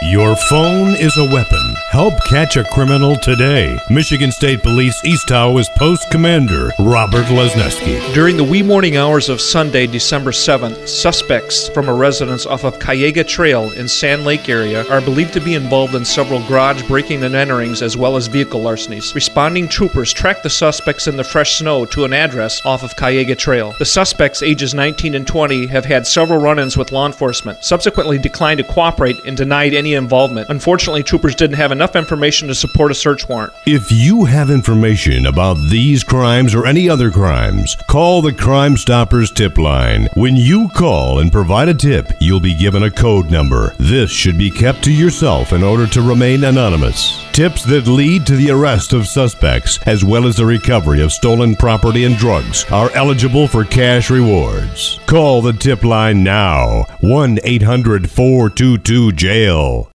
Your phone is a weapon. Help catch a criminal today. Michigan State Police East Tahoe Post Commander Robert Lesneski. During the wee morning hours of Sunday, December 7th, suspects from a residence off of Cayega Trail in Sand Lake area are believed to be involved in several garage breaking and enterings as well as vehicle larcenies. Responding troopers tracked the suspects in the fresh snow to an address off of Cayega Trail. The suspects, ages 19 and 20, have had several run-ins with law enforcement, subsequently declined to cooperate and denied any involvement. Unfortunately, troopers didn't have enough information to support a search warrant. If you have information about these crimes or any other crimes, call the Crime Stoppers tip line. When you call and provide a tip, you'll be given a code number. This should be kept to yourself in order to remain anonymous. Tips that lead to the arrest of suspects, as well as the recovery of stolen property and drugs, are eligible for cash rewards. Call the tip line now. 1-800-422-JAIL.